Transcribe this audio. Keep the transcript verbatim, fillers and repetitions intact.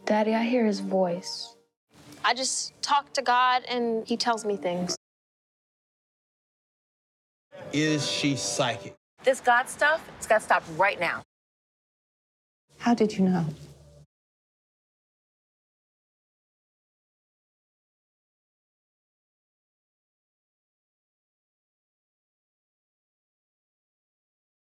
Daddy, I hear his voice. I just talk to God, and he tells me things. Is she psychic? This God stuff, it's got to stop right now. How did you know?